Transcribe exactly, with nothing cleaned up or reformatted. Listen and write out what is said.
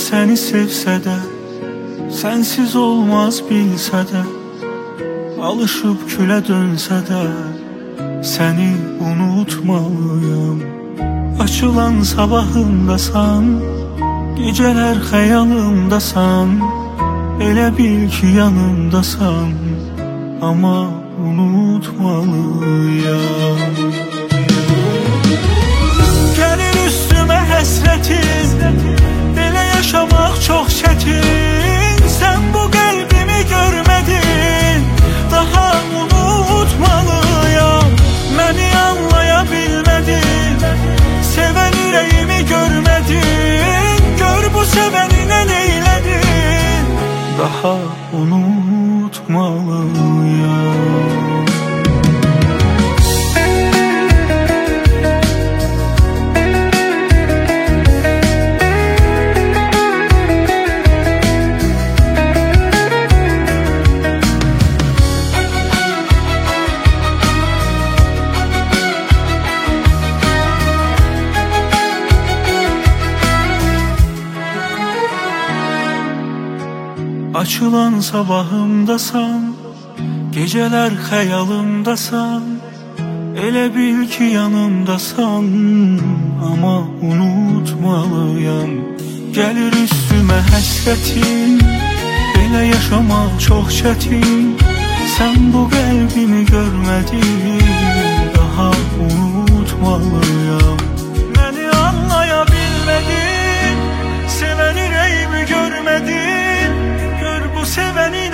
seni sevsə də, sensiz olmaz bilsə də, alışıp külə dönsə də, səni unutmalıyım. Açılan sabahımdasan, geceler xəyalımdasan, elə bil ki yanımdasan, ama unutmalıyım. Gəlir üstümə həsrətin, belə yaşamaq çox çətin. Sən bu qəlbimi görmədin, daha unutmalıyam. Məni anlaya bilmədin, sevən ürəyimi görmədin. Gör bu sevəninə neylədin, daha unutmalıyam. Açılan sabahımdasan, geceler xəyalımdasan, elə bil ki yanımdasan, ama unutmalıyam. Gəlir üstümə həsrətin, belə yaşamaq çox çətin. Sən bu qəlbimi görmədin, daha unutmalıyam. Məni anlaya bilmədin, sevən ürəyimi görmədin. Bu sevəni